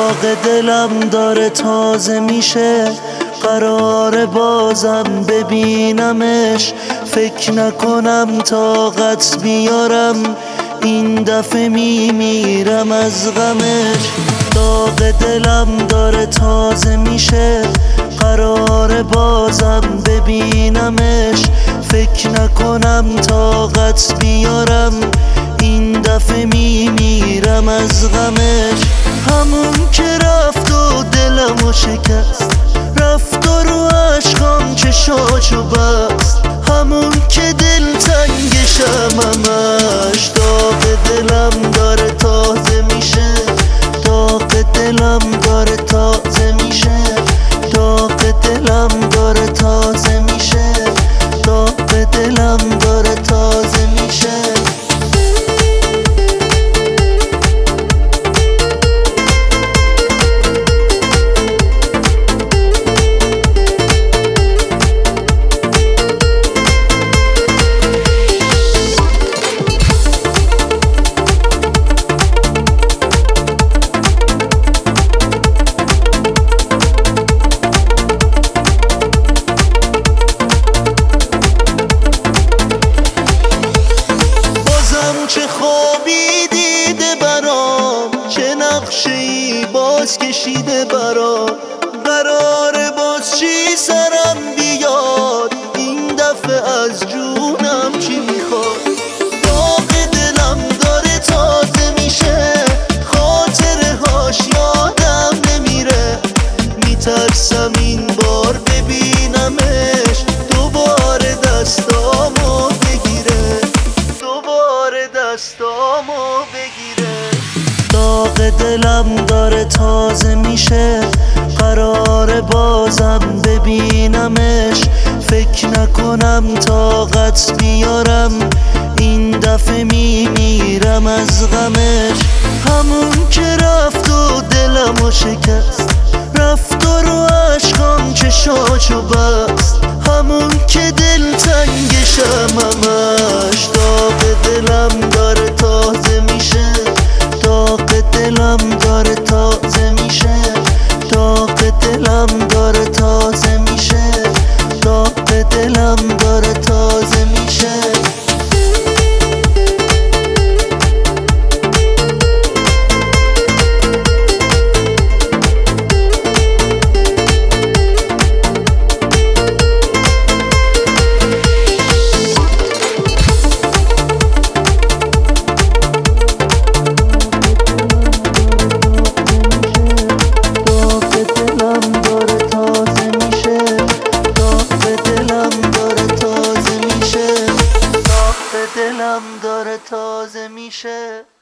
داغ دلم داره تازه میشه، قرار بازم ببینمش. فکر نکنم طاقت بیارم، این دفعه میمیرم از غمش. داغ دلم داره تازه میشه، قرار بازم ببینمش. فکر نکنم طاقت بیارم، این دفعه میمیرم از غمش. همون که رفت و دلمو شکست، رفت و رو عشقام چشاشو بست. همون که دلتنگشم همش، داغ دلم داره تازه میشه. داغ دلم داره تازه میشه، داغ دلم داره تازه میشه، داغ دلم داره تازه میشه. چه خوابی دیده برام، چه نقشه‌ای باز کشیده برام. قراره باز چی سرم بیاد، این دفعه از جونم چی میخواد. داغ دلم داره تازه میشه، خاطره هاش یادم نمیره. میترسم این بار ببینمش، دوباره دستامو بگیره، دوباره دستامو بگیره. داغ دلم داره تازه میشه، قرار بازم ببینمش. فکر نکنم طاقت بیارم، این دفعه میمیرم از غمش. همون که رفت و دلمو شکست، رفت و رو عشقام چشاشو بست. همون که دلتنگشم همش، داغ دلم داره تازه میشه. داغ دلم داره تازه میشه، داغ دلم داره تازه میشه، داغ دلم داره تازه میشه. دلم داره تازه میشه.